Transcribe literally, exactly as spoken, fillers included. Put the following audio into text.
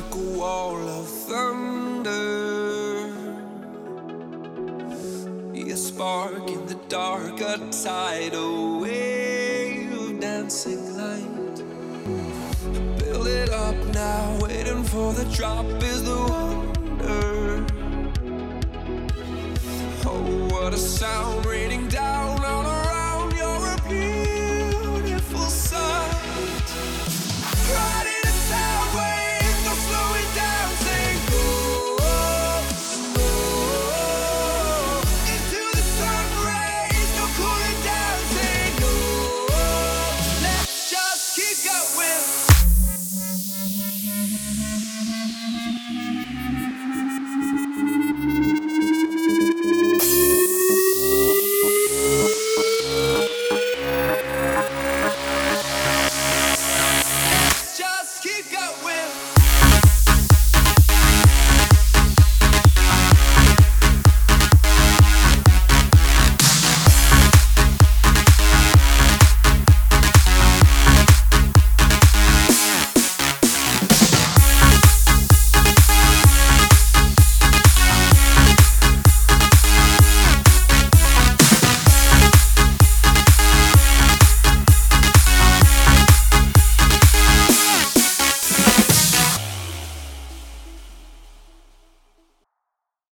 like a wall of thunder. Be a spark in the dark, a tidal wave of dancing light. Build it up now, waiting for the drop is the wonder. Oh, what a sound raining down